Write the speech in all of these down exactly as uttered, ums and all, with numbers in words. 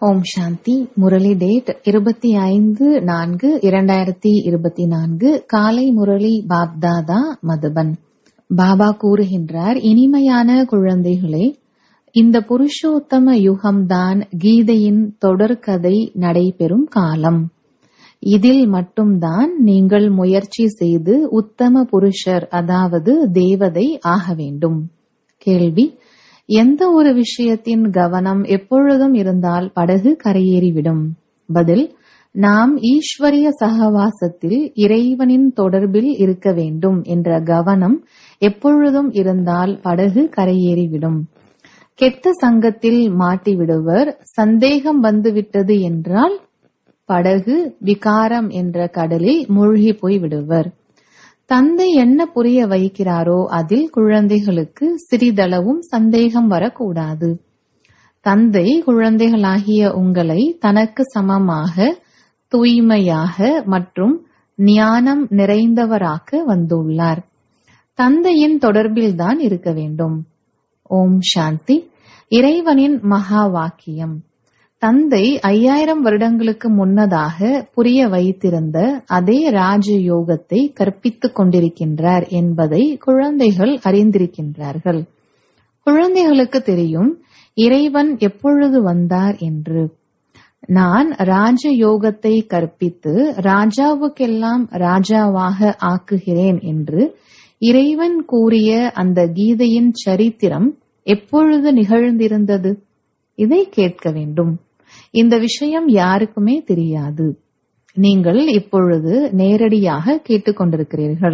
ஓம் சாந்தி. Murali date இருபத்தி ஐந்து நான்கு இரண்டாயிரத்தி இருபத்தி நான்கு. காலை முரளி பாப்தாதா மதுபன். பாபா கூறுகின்றார், இனிமையான குழந்தைகளே, இந்த புருஷோத்தம யுகம்தான் கீதையின் தொடர்கதை நடைபெறும் காலம். இதில் மட்டும்தான் நீங்கள் முயற்சி செய்து உத்தம புருஷர், அதாவது தேவதை ஆக வேண்டும். கேள்வி: எந்த ஒரு விஷயத்தின் கவனம் எப்பொழுதும் இருந்தால் படகு கரையேறிவிடும்? பதில்: நாம் ஈஸ்வரிய சகவாசத்தில் இறைவனின் தொடர்பில் இருக்க வேண்டும் என்ற கவனம் எப்பொழுதும் இருந்தால் படகு கரையேறிவிடும். கெட்ட சங்கத்தில் மாட்டிவிடுவர். சந்தேகம் வந்துவிட்டது என்றால் படகு விகாரம் என்ற கடலில் மூழ்கி போய் விடுவர். தந்தை என்ன புரிய வைக்கிறாரோ அதில் குழந்தைகளுக்கு சிறிதளவும் சந்தேகம் வரக்கூடாது. தந்தை குழந்தைகளாகிய உங்களை தனக்கு சமமாக, தூய்மையாக மற்றும் ஞானம் நிறைந்தவராக்க வந்துள்ளார். தந்தையின் தொடர்பில்தான் இருக்க வேண்டும். ஓம் சாந்தி. இறைவனின் மகா வாக்கியம். தந்தை ஐயாயிரம் வருடங்களுக்கு முன்னதாக புரிய வைத்திருந்த அதே ராஜயோகத்தை கற்பித்துக் கொண்டிருக்கின்றார் என்பதை குழந்தைகள் அறிந்திருக்கின்றார்கள். குழந்தைகளுக்கு தெரியும் இறைவன் எப்பொழுது வந்தார் என்று. நான் ராஜயோகத்தை கற்பித்து ராஜாவுக்கெல்லாம் ராஜாவாக ஆக்குகிறேன் என்று இறைவன் கூறிய அந்த கீதையின் சரித்திரம் எப்பொழுது நிகழ்ந்திருந்தது? இதை கேட்க வேண்டும். இந்த விஷயம் யாருக்குமே தெரியாது. நீங்கள் இப்பொழுது நேரடியாக கேட்டுக்கொண்டிருக்கிறீர்கள்.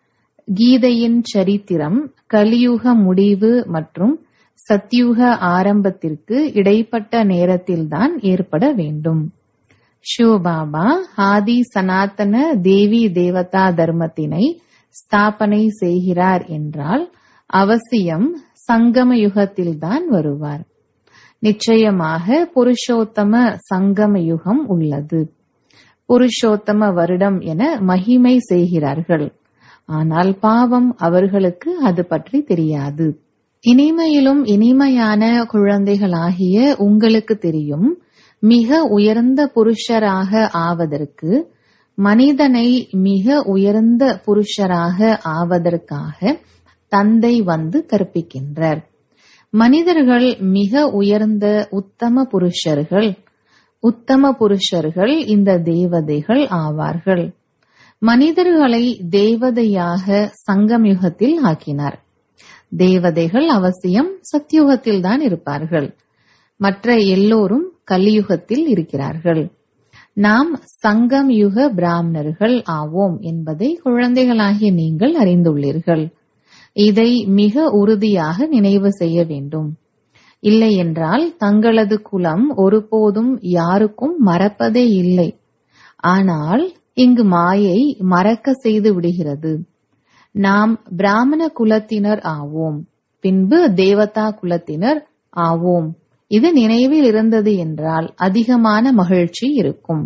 கீதையின் சரித்திரம் கலியுக முடிவு மற்றும் சத்யுக ஆரம்பத்திற்கு இடைப்பட்ட நேரத்தில்தான் ஏற்பட வேண்டும். சிவபாபா ஆதி சனாதன தேவி தேவதா தர்மத்தினை ஸ்தாபனை செய்கிறார் என்றால் அவசியம் சங்கம யுகத்தில்தான் வருவார். நிச்சயமாக புருஷோத்தம சங்கம யுகம் உள்ளது. புருஷோத்தம வருடம் என மகிமை செய்கிறார்கள். ஆனால் பாவம், அவர்களுக்கு அது பற்றி தெரியாது. இனிமையிலும் இனிமையான குழந்தைகளாகிய உங்களுக்கு தெரியும், மிக உயர்ந்த புருஷராக ஆவதற்கு, மனிதனை மிக உயர்ந்த புருஷராக ஆவதற்காக தந்தை வந்து கற்பிக்கின்றார். மனிதர்கள் மிக உயர்ந்த உத்தம புருஷர்கள். உத்தம புருஷர்கள் இந்த தேவதைகள் ஆவார்கள். மனிதர்களை தேவதையாக சங்கமயுகத்தில் ஆக்கினார். தேவதைகள் அவசியம் சத்யுகத்தில் தான் இருப்பார்கள். மற்ற எல்லோரும் கலியுகத்தில் இருக்கிறார்கள். நாம் சங்கம் யுக பிராமணர்கள் ஆவோம் என்பதை குழந்தைகளாகிய நீங்கள் அறிந்துள்ளீர்கள். இதை மிக உறுதியாக நினைவு செய்ய வேண்டும். இல்லை என்றால் தங்களது குலம் ஒருபோதும் யாருக்கும் மறப்பதே இல்லை. ஆனால் இங்கு மாயை மறக்க செய்து விடுகிறது. நாம் பிராமண குலத்தினர் ஆவோம், பின்பு தேவதா குலத்தினர் ஆவோம். இது நினைவில் இருந்தது என்றால் அதிகமான மகிழ்ச்சி இருக்கும்.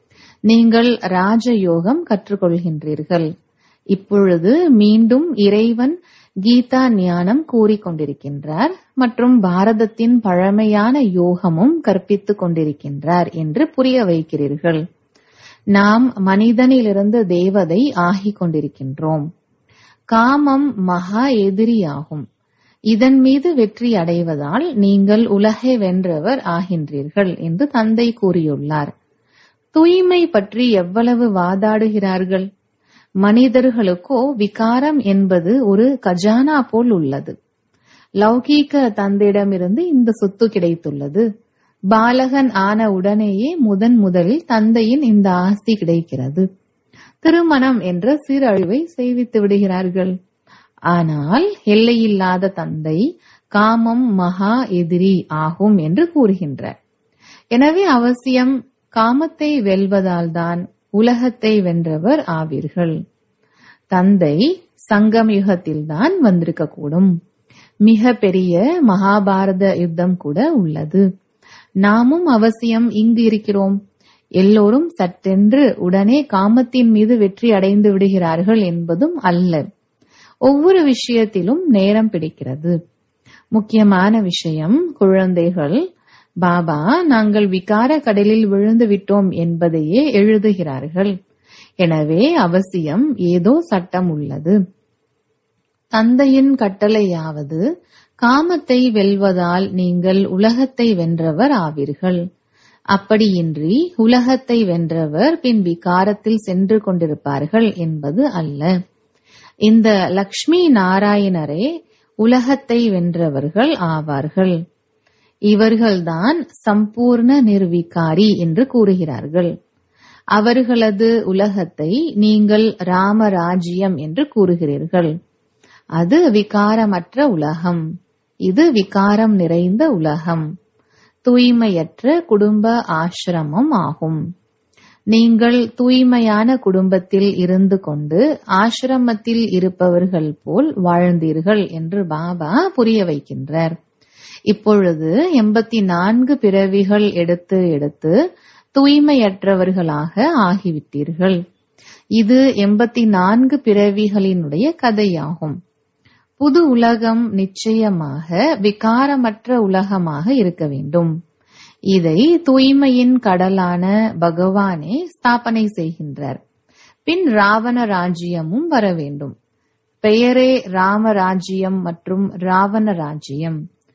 நீங்கள் ராஜயோகம் கற்றுக்கொள்கின்றீர்கள். இப்பொழுது மீண்டும் இறைவன் கீதா ஞானம் கூறிக்கொண்டிருக்கின்றார் மற்றும் பாரதத்தின் பழமையான யோகமும் கற்பித்துக் கொண்டிருக்கின்றார் என்று புரிய வைக்கிறீர்கள். நாம் மனிதனிலிருந்து தேவதை ஆகிக் கொண்டிருக்கின்றோம். காமம் மகா எதிரியாகும். இதன் மீது வெற்றி அடைவதால் நீங்கள் உலகை வென்றவர் ஆகின்றீர்கள் என்று தந்தை கூறியுள்ளார். தூய்மை பற்றி எவ்வளவு வாதாடுகிறார்கள். மனிதர்களுக்கோ விகாரம் என்பது ஒரு கஜானா போல் உள்ளது. லௌகீக தந்தையிடமிருந்து இந்த சொத்து கிடைத்துள்ளது. பாலகன் ஆன உடனேயே முதன் முதலில் தந்தையின் இந்த ஆஸ்தி கிடைக்கிறது. திருமணம் என்ற சீரழிவை செய்வித்து விடுகிறார்கள். ஆனால் எல்லையில்லாத தந்தை காமம் மகா எதிரி ஆகும் என்று கூறுகின்றார். எனவே அவசியம் காமத்தை வெல்வதால்தான் உலகத்தை வென்றவர் ஆவீர்கள். தந்தை சங்கம் யுகத்தில்தான் வந்திருக்கக்கூடும். மிக பெரிய மகாபாரத யுத்தம் கூட உள்ளது. நாமும் அவசியம் இங்கு இருக்கிறோம். எல்லோரும் சட்டென்று உடனே காமத்தின் மீது வெற்றி அடைந்து விடுகிறார்கள் என்பதும் அல்ல. ஒவ்வொரு விஷயத்திலும் நேரம் பிடிக்கிறது. முக்கியமான விஷயம், குழந்தைகள் பாபா நாங்கள் விகார கடலில் விழுந்து விட்டோம் என்பதையே எழுதுகிறார்கள். எனவே அவசியம் ஏதோ சட்டம் உள்ளது. தந்தையின் கட்டளையாவது காமத்தை வெல்வதால் நீங்கள் உலகத்தை வென்றவர் ஆவீர்கள். அப்படியின்றி உலகத்தை வென்றவர் பின் விகாரத்தில் சென்று கொண்டிருப்பார்கள் என்பது அல்ல. இந்த லக்ஷ்மி நாராயணரே உலகத்தை வென்றவர்கள் ஆவார்கள். இவர்கள்தான் சம்பூர்ண நிர்விகாரி என்று கூறுகிறார்கள். அவர்களது உலகத்தை நீங்கள் ராமராஜ்யம் என்று கூறுகிறீர்கள். அது விகாரமற்ற உலகம். இது விகாரம் நிறைந்த உலகம். தூய்மையற்ற குடும்ப ஆசிரமம் ஆகும். நீங்கள் தூய்மையான குடும்பத்தில் இருந்து கொண்டு ஆசிரமத்தில் இருப்பவர்கள் போல் வாழ்ந்தீர்கள் என்று பாபா புரிய வைக்கின்றார். இப்பொழுது எண்பத்தி நான்கு பிறவிகள் எடுத்து எடுத்து தூய்மையற்றவர்களாக ஆகிவிட்டீர்கள். இது எண்பத்தி நான்கு பிறவிகளினுடைய கதையாகும். புது உலகம் நிச்சயமாக விகாரமற்ற உலகமாக இருக்க வேண்டும். இதை தூய்மையின் கடலான பகவானே ஸ்தாபனை செய்கின்றார். பின் ராவண ராஜ்யமும் வர வேண்டும். பெயரே ராமராஜ்யம் மற்றும் ராவண ராஜ்யம்.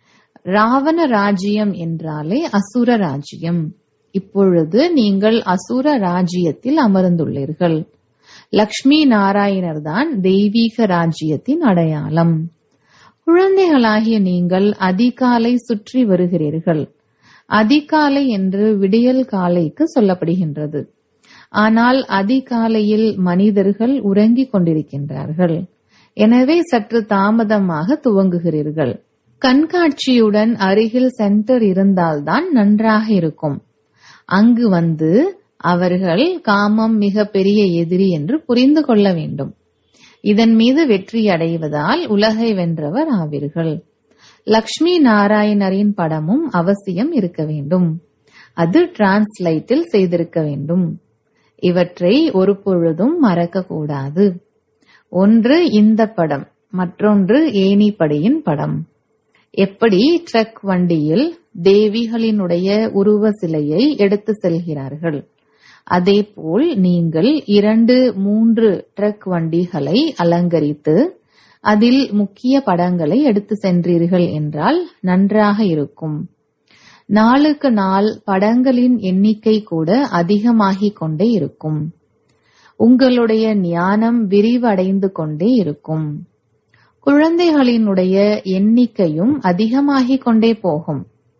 ராவண ராஜ்யம் என்றாலே அசுர ராஜ்யம். இப்பொழுது நீங்கள் அசுர ராஜ்யத்தில் அமர்ந்துள்ளீர்கள். லக்ஷ்மி நாராயணர் தான் தெய்வீக ராஜ்யத்தின் அடையாளம். குழந்தைகளாகிய நீங்கள் அதிகாலை சுற்றி வருகிறீர்கள். அதிகாலை என்று விடியல் காலைக்கு சொல்லப்படுகின்றது. ஆனால் அதிகாலையில் மனிதர்கள் உறங்கிக் கொண்டிருக்கின்றார்கள். எனவே சற்று தாமதமாக துவங்குகிறீர்கள். கண்காட்சியுடன் அருகில் சென்டர் இருந்தால்தான் நன்றாக இருக்கும். அங்கு வந்து அவர்கள் காமம் மிக பெரிய எதிரி என்று புரிந்து கொள்ள வேண்டும். இதன் மீது வெற்றி அடைவதால் உலகை வென்றவர் ஆவீர்கள். லக்ஷ்மி நாராயணரின் படமும் அவசியம் இருக்க வேண்டும். அது டிரான்ஸ்லேட்டில் செய்திருக்க வேண்டும். இவற்றை ஒரு பொழுதும் மறக்க கூடாது. ஒன்று இந்த படம், மற்றொன்று ஏணிப்படியின் படம். எப்படி ட்ரக் வண்டியில் தேவிகளினுடைய உருவ சிலையை எடுத்து செல்கிறார்கள், அதேபோல் நீங்கள் இரண்டு மூன்று ட்ரக் வண்டிகளை அலங்கரித்து அதில் முக்கிய படங்களை எடுத்து சென்றீர்கள் என்றால் நன்றாக இருக்கும். நாளுக்கு நாள் படங்களின் எண்ணிக்கை கூட அதிகமாகிக் கொண்டே இருக்கும். உங்களுடைய ஞானம் விரிவடைந்து கொண்டே இருக்கும். குழந்தைகளினுடைய எண்ணிக்கையும் அதிகமாகிக் கொண்டே போகும்.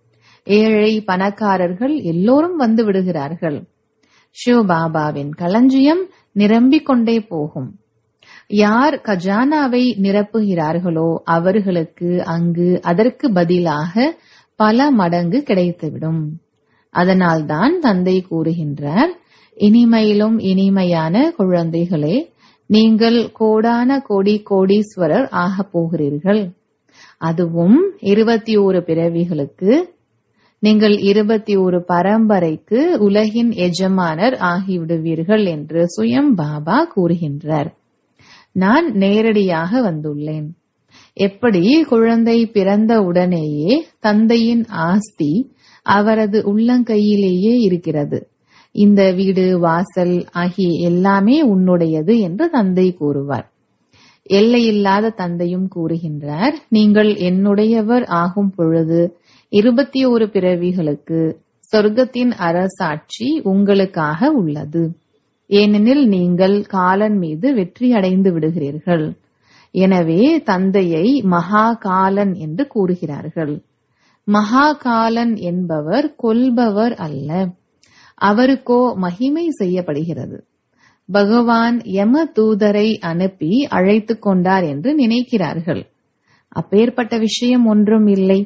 ஏழை பணக்காரர்கள் எல்லோரும் வந்து விடுகிறார்கள். சிவபாபாவின் களஞ்சியம் நிரம்பிக் கொண்டே போகும். யார் கஜானாவை நிரப்புகிறார்களோ அவர்களுக்கு அங்கு அதற்கு பதிலாக பல மடங்கு கிடைத்துவிடும். அதனால்தான் தந்தை கூறுகின்றார், இனிமையிலும் இனிமையான குழந்தைகளே, நீங்கள் கோடான கோடி கோடீஸ்வரர் ஆகப் போகிறீர்கள். அதுவும் இருபத்தி ஓரு பிறவிகளுக்கு. நீங்கள் இருபத்தி ஓரு பரம்பரைக்கு உலகின் எஜமானர் ஆகிவிடுவீர்கள் என்று சுயம் பாபா கூறுகின்றார். நான் நேரடியாக வந்துள்ளேன். எப்படி குழந்தை பிறந்த உடனேயே தந்தையின் ஆஸ்தி அவரது உள்ளங்கையிலேயே இருக்கிறது. இந்த வீடு வாசல் ஆகிய எல்லாமே உன்னுடையது என்று தந்தை கூறுவார். எல்லையில்லாத தந்தையும் கூறுகின்றார், நீங்கள் என்னுடையவர் ஆகும் பொழுது இருபத்தி ஓரு பிறவிகளுக்கு சொர்க்கத்தின் அரசாட்சி உங்களுக்காக உள்ளது. ஏனெனில் நீங்கள் காலன் மீது வெற்றி அடைந்து விடுகிறீர்கள். எனவே தந்தையை மகா காலன் என்று கூறுகிறார்கள். மகா காலன் என்பவர் கொல்பவர் அல்ல, அவருக்கோ மகிமை செய்யப்படுகிறது. பகவான் யம தூதரை அனுப்பி அழைத்துக் கொண்டார் என்று நினைக்கிறார்கள். அப்பேற்பட்ட விஷயம் ஒன்றும் இல்லை.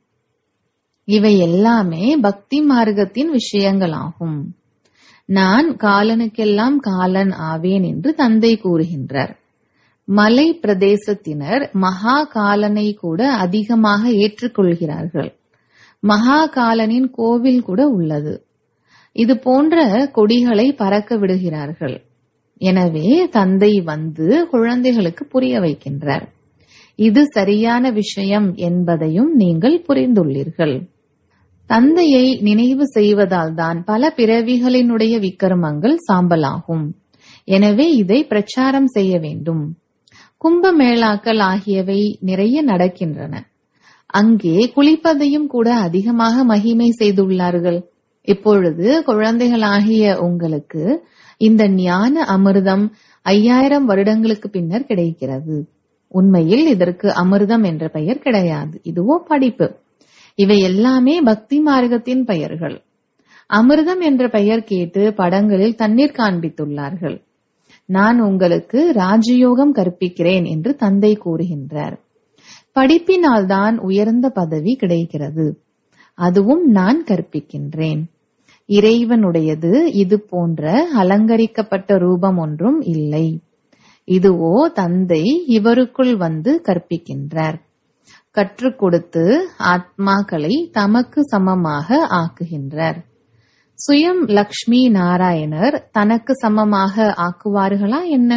இவை எல்லாமே பக்தி மார்க்கத்தின் விஷயங்களாகும். நான் காலனுக்கெல்லாம் காலன் ஆவேன் என்று தந்தை கூறுகின்றார். மலை பிரதேசத்தினர் மகா காலனை கூட அதிகமாக ஏற்றுக்கொள்கிறார்கள். மகா காலனின் கோவில் கூட உள்ளது. இது போன்ற கொடிகளை பறக்க விடுகிறார்கள். எனவே தந்தை வந்து குழந்தைகளுக்கு புரிய வைக்கின்றார். இது சரியான விஷயம் என்பதையும் நீங்கள் புரிந்துள்ளீர்கள். தந்தையை நினைவு செய்வதால் தான் பல பிறவிகளினுடைய விக்கிரமங்கள் சாம்பலாகும். எனவே இதை பிரச்சாரம் செய்ய வேண்டும். கும்பமேளாக்கள் ஆகியவை நிறைய நடக்கின்றன. அங்கே குளிப்பதையும் கூட அதிகமாக மகிமை செய்துள்ளார்கள். இப்பொழுது குழந்தைகளாகிய உங்களுக்கு இந்த ஞான அமிர்தம் ஐயாயிரம் வருடங்களுக்கு பின்னர் கிடைக்கிறது. உண்மையில் இதற்கு அமிர்தம் என்ற பெயர் கிடையாது. இதுவோ படிப்பு. இவை எல்லாமே பக்தி மார்க்கத்தின் பெயர்கள். அமிர்தம் என்ற பெயர் கேட்டு படங்களில் தண்ணீர் காண்பித்துள்ளார்கள். நான் உங்களுக்கு ராஜயோகம் கற்பிக்கிறேன் என்று தந்தை கூறுகின்றார். படிப்பினால் தான் உயர்ந்த பதவி கிடைக்கிறது. அதுவும் நான் கற்பிக்கின்றேன். இறைவனுடையது இது போன்ற அலங்கரிக்கப்பட்ட ரூபம் ஒன்றும் இல்லை. இதுவோ தந்தை இவருக்குள் வந்து கற்பிக்கின்றார். கற்றுக் கொடுத்து ஆத்மாக்களை தமக்கு சமமாக ஆக்குகின்றார். சுயம் லக்ஷ்மி நாராயணர் தனக்கு சமமாக ஆக்குவார்களா என்ன?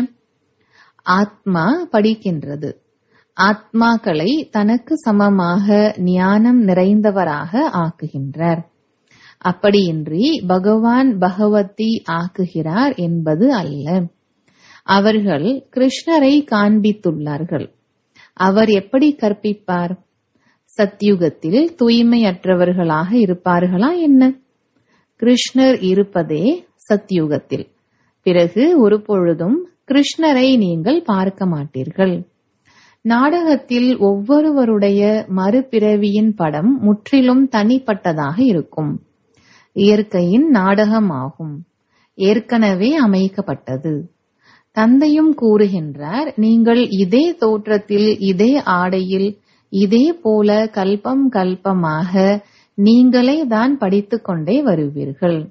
ஆத்மா படிக்கின்றது. ஆத்மாக்களை தனக்கு சமமாக ஞானம் நிறைந்தவராக ஆக்குகின்றார். அப்படியின்றி பகவான் பகவதி ஆக்குகிறார் என்பது அல்ல. அவர்கள் கிருஷ்ணரை காண்பித்துள்ளார்கள். அவர் எப்படி கற்பிப்பார்? சத்யுகத்தில் தூய்மையற்றவர்களாக இருப்பார்களா என்ன? கிருஷ்ணர் இருப்பதே சத்யுகத்தில். பிறகு ஒரு பொழுதும் கிருஷ்ணரை நீங்கள் பார்க்க மாட்டீர்கள். நாடகத்தில் ஒவ்வொருவருடைய மறுபிறவியின் படம் முற்றிலும் தனிப்பட்டதாக இருக்கும். இயற்கையின் நாடகமாகும். ஏற்கனவே அமைக்கப்பட்டது. தந்தையும் கூறுகின்றார், நீங்கள் இதே தோற்றத்தில், இதே ஆடையில், இதே போல கல்பம் கல்பமாக நீங்களே தான் படித்துக் கொண்டே வருவீர்கள்.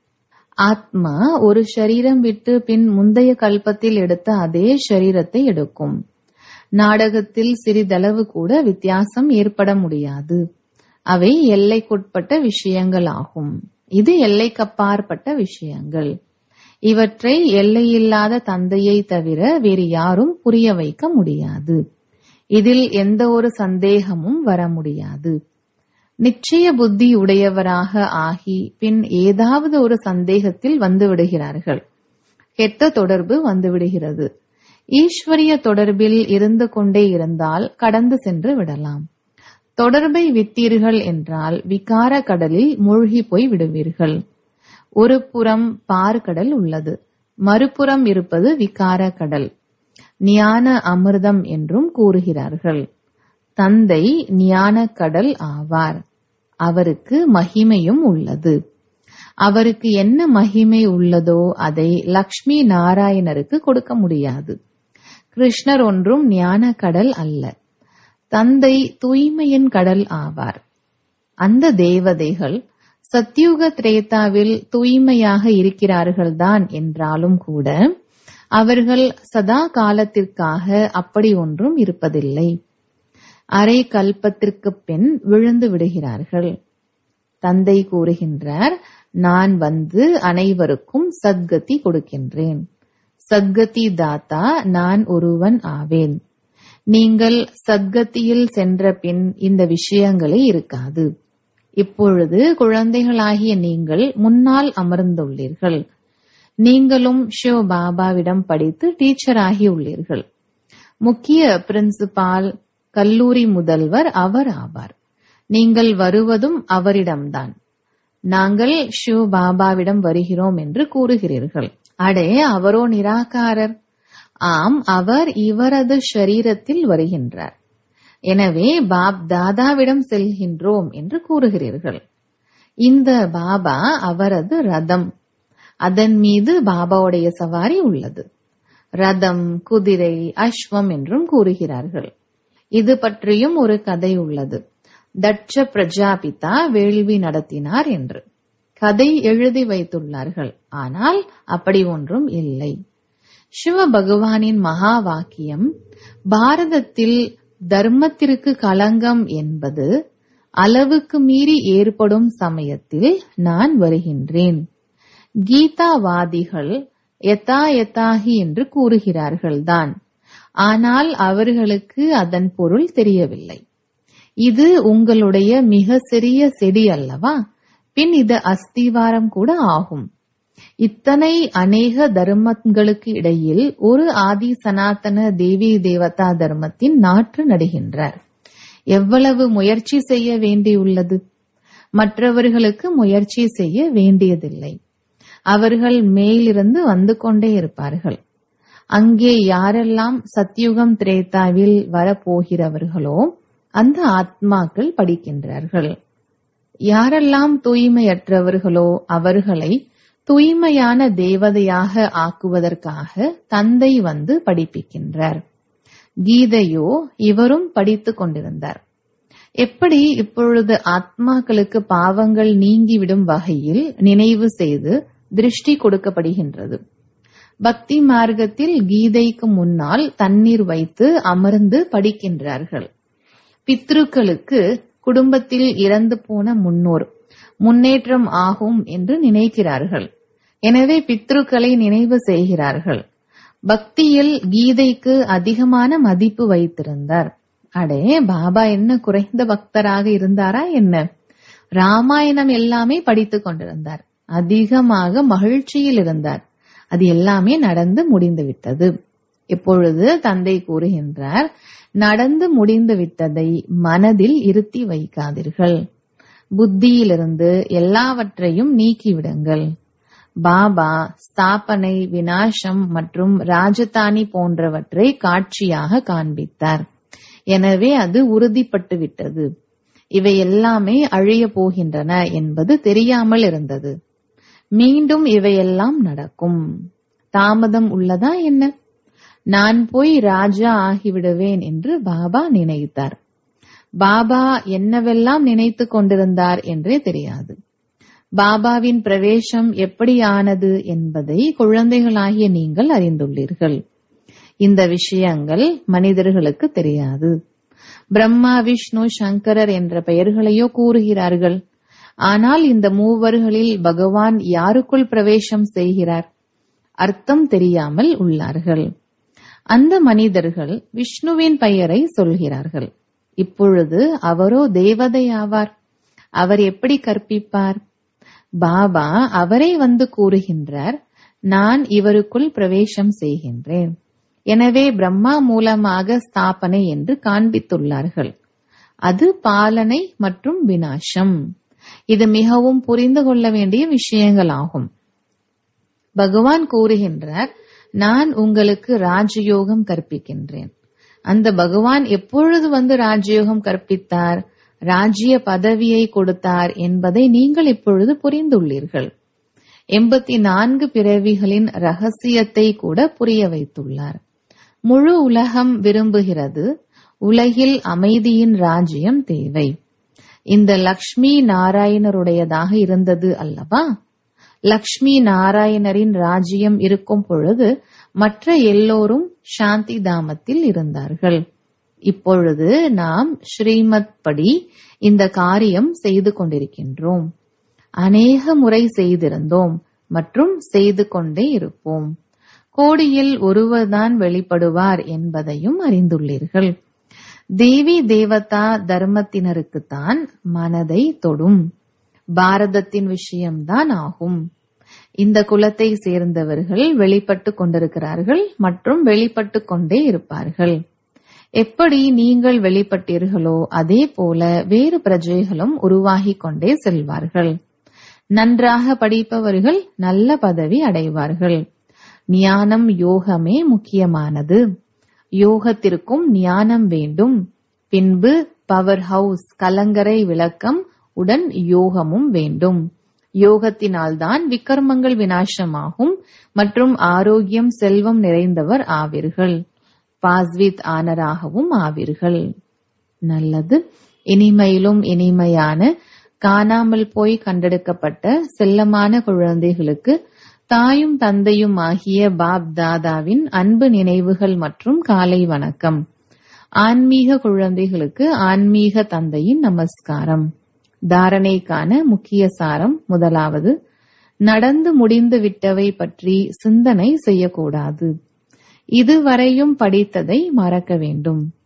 ஆத்மா ஒரு சரீரம் விட்டு பின் முந்தைய கல்பத்தில் எடுத்த அதே சரீரத்தை எடுக்கும். நாடகத்தில் சிறிதளவு கூட வித்தியாசம் ஏற்பட முடியாது. அவை எல்லைக்குட்பட்ட விஷயங்கள் ஆகும். இது எல்லைக்கப்பாற்பட்ட விஷயங்கள். இவற்றை எல்லையில்லாத தந்தையை தவிர வேறு யாரும் புரிய வைக்க முடியாது. இதில் எந்த ஒரு சந்தேகமும் வர முடியாது. நிச்சய புத்தி உடையவராக ஆகி பின் ஏதாவது ஒரு சந்தேகத்தில் வந்து விடுகிறார்கள். கெட்ட தொடர்பு வந்துவிடுகிறது. ஈஸ்வரிய தொடர்பில் இருந்து கொண்டே இருந்தால் கடந்து சென்று விடலாம். தொடர்பை விட்டீர்கள் என்றால் விகார கடலில் மூழ்கி போய் விடுவீர்கள். ஒரு புறம் பார்க்கடல் உள்ளது, மறுபுறம் இருப்பது விகார கடல். ஞான அமிர்தம் என்றும் கூறுகிறார்கள். தந்தை ஞான கடல் ஆவார். அவருக்கு மகிமையும் உள்ளது. அவருக்கு என்ன மகிமை உள்ளதோ அதை லக்ஷ்மி நாராயணருக்கு கொடுக்க முடியாது. கிருஷ்ணர் ஒன்றும் ஞான கடல் அல்ல. தந்தை தூய்மையின் கடல் ஆவார். அந்த தேவதைகள் சத்யுக திரேதாவில் தூய்மையாக இருக்கிறார்கள்தான் என்றாலும் கூட அவர்கள் சதா காலத்திற்காக அப்படி ஒன்றும் இருப்பதில்லை. அரை கல்பத்திற்கு பின் விழுந்து விடுகிறார்கள். தந்தை கூறுகின்றார், நான் வந்து அனைவருக்கும் சத்கதி கொடுக்கின்றேன். சத்கதி தாத்தா நான் ஒருவன் ஆவேன். நீங்கள் சத்கதியில் சென்ற பின் இந்த விஷயங்களே இருக்காது. இப்பொழுது குழந்தைகளாகிய நீங்கள் முன்னால் அமர்ந்துள்ளீர்கள். நீங்களும் ஷிவ பாபாவிடம் படித்து டீச்சர் ஆகி உள்ளீர்கள். முக்கிய பிரின்சிபால், கல்லூரி முதல்வர் அவர் ஆவார். நீங்கள் வருவதும் அவரிடம்தான். நாங்கள் ஷிவ பாபாவிடம் வருகிறோம் என்று கூறுகிறீர்கள். அடே, அவரோ நிராகாரர். ஆம், அவர் இவரது ஷரீரத்தில் வருகின்றார். எனவே பாப் தாதாவிடம் செல்கின்றோம் என்று கூறுகிறீர்கள். இந்த பாபா அவரது ரதம். அதன் மீது பாபாவுடைய சவாரி உள்ளது. ரதம், குதிரை, அஸ்வம் என்றும் கூறுகிறார்கள். இது பற்றியும் ஒரு கதை உள்ளது. தட்ச பிரஜாபிதா வேள்வி நடத்தினார் என்று கதை எழுதி வைத்துள்ளார்கள். ஆனால் அப்படி ஒன்றும் இல்லை. சிவ பகவானின் மகா வாக்கியம், பாரதத்தில் தர்மத்திற்கு களங்கம் என்பது அளவுக்கு மீறி ஏற்படும் சமயத்தில் நான் வருகின்றேன். கீதாவாதிகள் யதா யதாகி என்று கூறுகிறார்கள் தான். ஆனால் அவர்களுக்கு அதன் பொருள் தெரியவில்லை. இது உங்களுடைய மிக சிறிய செடி அல்லவா? பின் இது அஸ்திவாரம் கூட ஆகும். இத்தனை அநேக தர்மங்களுக்கு இடையில் ஒரு ஆதி சனாதன தேவி தேவதா தர்மத்தின் நாற்று நடுகின்றார். எவ்வளவு முயற்சி செய்ய வேண்டியுள்ளது? மற்றவர்களுக்கு முயற்சி செய்ய வேண்டியதில்லை. அவர்கள் மேலிருந்து வந்து கொண்டே இருப்பார்கள். அங்கே யாரெல்லாம் சத்யுகம் திரேதாவில் வரப்போகிறவர்களோ அந்த ஆத்மாக்கள் படிக்கின்றார்கள். யாரெல்லாம் தூய்மையற்றவர்களோ அவர்களை தூய்மையான தேவதையாக ஆக்குவதற்காக தந்தை வந்து படிப்பிக்கின்றார். கீதையோ இவரும் படித்துக் கொண்டிருந்தார். எப்படி இப்பொழுது ஆத்மாக்களுக்கு பாவங்கள் நீங்கிவிடும் வகையில் நினைவு செய்து திருஷ்டி கொடுக்கப்படுகின்றது. பக்தி மார்க்கத்தில் கீதைக்கு முன்னால் தண்ணீர் வைத்து அமர்ந்து படிக்கின்றார்கள். பித்ருக்களுக்கு குடும்பத்தில் இறந்து போன முன்னோர் முன்னேற்றம் ஆகும் என்று நினைக்கிறார்கள். எனவே பித்ருக்களை நினைவு செய்கிறார்கள். பக்தியில் கீதைக்கு அதிகமான மதிப்பு வைத்திருந்தார். அடே, பாபா என்ன குறைந்த பக்தராக இருந்தாரா என்ன? ராமாயணம் எல்லாமே படித்துக் கொண்டிருந்தார். அதிகமாக மகிழ்ச்சியில் இருந்தார். அது எல்லாமே நடந்து முடிந்து விட்டது. இப்பொழுது தந்தை கூறுகின்றார், நடந்து முடிந்து விட்டதை மனதில் இருத்தி வைக்காதீர்கள். புத்தியிலிருந்து எல்லாவற்றையும் நீக்கிவிடுங்கள். பாபா ஸ்தாபனை, விநாசம் மற்றும் ராஜதானி போன்றவற்றை காட்சியாக காண்பித்தார். எனவே அது உறுதிப்பட்டு விட்டது. இவை எல்லாமே அழிய போகின்றன என்பது தெரியாமல் இருந்தது. மீண்டும் இவையெல்லாம் நடக்கும். தாமதம் உள்ளதா என்ன? நான் போய் ராஜா ஆகிவிடுவேன் என்று பாபா நினைத்தார். பாபா என்னவெல்லாம் நினைத்து கொண்டிருந்தார் என்றே தெரியாது. பாபாவின் பிரவேசம் எப்படி ஆனது என்பதை குழந்தைகளாகிய நீங்கள் அறிந்துள்ளீர்கள். இந்த விஷயங்கள் மனிதர்களுக்கு தெரியாது. பிரம்மா, விஷ்ணு, சங்கரர் என்ற பெயர்களையோ கூறுகிறார்கள். ஆனால் இந்த மூவர்களில் பகவான் யாருக்குள் பிரவேசம் செய்கிறார்? அர்த்தம் தெரியாமல் உள்ளார்கள். அந்த மனிதர்கள் விஷ்ணுவின் பெயரை சொல்கிறார்கள். இப்பொழுது அவரோ தேவதையாவார். அவர் எப்படி கற்பிப்பார்? பாபா அவரை வந்து கூறுகின்றார், நான் இவருக்குள் பிரவேசம் செய்கின்றேன். எனவே பிரம்மா மூலமாக ஸ்தாபனை என்று காண்பித்துள்ளார்கள். அது பாலனை மற்றும் விநாசம். இது மிகவும் புரிந்து கொள்ள வேண்டிய விஷயங்களாகும். பகவான் கூறுகின்றார், நான் உங்களுக்கு ராஜயோகம் கற்பிக்கின்றேன். அந்த பகவான் எப்பொழுது வந்து ராஜயோகம் கற்பித்தார், ராஜ்ய பதவியை கொடுத்தார் என்பதை நீங்கள் இப்பொழுது புரிந்துள்ளீர்கள். எண்பத்தி நான்கு பிறவிகளின் ரகசியத்தை கூட புரிய வைத்துள்ளார். முழு உலகம் விரும்புகிறது, உலகில் அமைதியின் ராஜ்யம் தேவை. இந்த லக்ஷ்மி நாராயணருடையதாக இருந்தது அல்லவா? லக்ஷ்மி நாராயணரின் ராஜ்யம் இருக்கும் பொழுது மற்ற எல்லோரும் சாந்தி தாமத்தில் இருந்தார்கள். இப்பொழுது நாம் ஸ்ரீமத் படி இந்த காரியம் செய்து கொண்டிருக்கின்றோம். அநேக முறை செய்திருந்தோம் மற்றும் செய்து கொண்டே இருப்போம். கோடியில் ஒருவர்தான் வெளிப்படுவார் என்பதையும் அறிந்துள்ளீர்கள். தேவி தேவதா தர்மத்தினருக்குத்தான் மனதை தொடும். பாரதத்தின் விஷயம்தான் ஆகும். இந்த குலத்தை சேர்ந்தவர்கள் வெளிப்பட்டு கொண்டிருக்கிறார்கள் மற்றும் வெளிப்பட்டு கொண்டே இருப்பார்கள். எப்படி நீங்கள் வெளிப்பட்டீர்களோ அதே போல வேறு பிரஜைகளும் உருவாகிக் கொண்டே செல்வார்கள். நன்றாக படிப்பவர்கள் நல்ல பதவி அடைவார்கள். ஞானம் யோகமே முக்கியமானது. யோகத்திற்கும் ஞானம் வேண்டும். பின்பு பவர் ஹவுஸ் கலங்கரை விளக்கம் உடன் யோகமும் வேண்டும். யோகத்தினால்தான் விக்ரமங்கள் விநாசமாகும் மற்றும் ஆரோக்கியம் செல்வம் நிறைந்தவர் ஆவீர்கள். பாஸ்வித் ஆனராகவும் ஆவீர்கள். நல்லது. இனிமையிலும் இனிமையான காணாமல் போய் கண்டெடுக்கப்பட்ட செல்லமான குழந்தைகளுக்கு தாயும் தந்தையும் ஆகிய பாப் தாதாவின் அன்பு நினைவுகள் மற்றும் காலை வணக்கம். ஆன்மீக குழந்தைகளுக்கு ஆன்மீக தந்தையின் நமஸ்காரம். தாரணைக்கான முக்கிய சாரம். முதலாவது, நடந்து முடிந்து விட்டவை பற்றி சிந்தனை செய்யக்கூடாது. இதுவரையும் படித்ததை மறக்க வேண்டும்.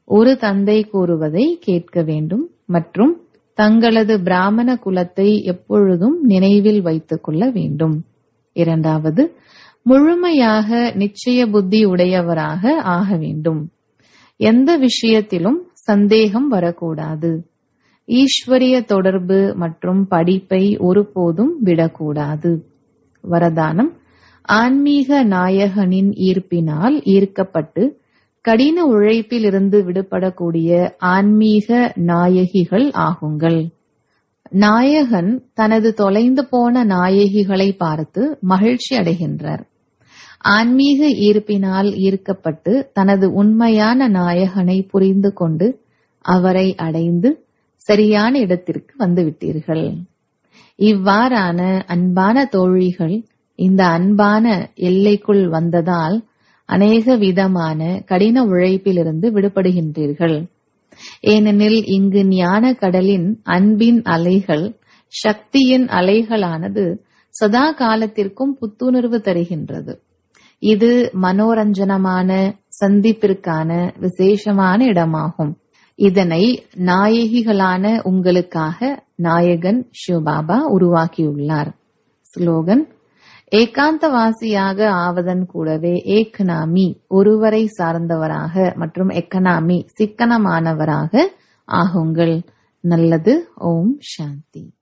ஒரு தந்தை கூறுவதை கேட்க வேண்டும் மற்றும் தங்களது பிராமண குலத்தை எப்பொழுதும் நினைவில் வைத்துக் கொள்ள வேண்டும். இரண்டாவது, முழுமையாக நிச்சய புத்தி உடையவராக ஆக வேண்டும். எந்த விஷயத்திலும் சந்தேகம் வரக்கூடாது. ஈஸ்வரிய தொடர்பு மற்றும் படிப்பை ஒருபோதும் விடக்கூடாது. வரதானம்: ஆன்மீக நாயகனின் ஈர்ப்பினால் ஈர்க்கப்பட்டு கடின உழைப்பில் இருந்து விடுபடக்கூடிய ஆன்மீக நாயகிகள் ஆகுங்கள். நாயகன் தனது தொலைந்து போன நாயகிகளை பார்த்து மகிழ்ச்சி அடைகின்றார். ஆன்மீக ஈர்ப்பினால் ஈர்க்கப்பட்டு தனது உண்மையான நாயகனை புரிந்து கொண்டு அவரை அடைந்து சரியான இடத்திற்கு வந்துவிட்டீர்கள். இவ்வாறான அன்பான தோழிகள் இந்த அன்பான எல்லைக்குள் வந்ததால் அநேக விதமான கடின உழைப்பிலிருந்து விடுபடுகின்றீர்கள். ஏனெனில் இங்கு ஞான கடலின் அன்பின் அலைகள், சக்தியின் அலைகளானது சதா காலத்திற்கும் புத்துணர்வு தருகின்றது. இது மனோரஞ்சனமான சந்திப்பிற்கான விசேஷமான இடமாகும். இதனை நாயகிகளான உங்களுக்காக நாயகன் சிவபாபா உருவாக்கியுள்ளார். ஸ்லோகன்: ஏகாந்தவாசியாக ஆவதன் கூடவே ஏக்நாமி ஒருவரை சார்ந்தவராக மற்றும் எக்கனாமி சிக்கனமானவராக ஆகுங்கள். நல்லது. ஓம் சாந்தி.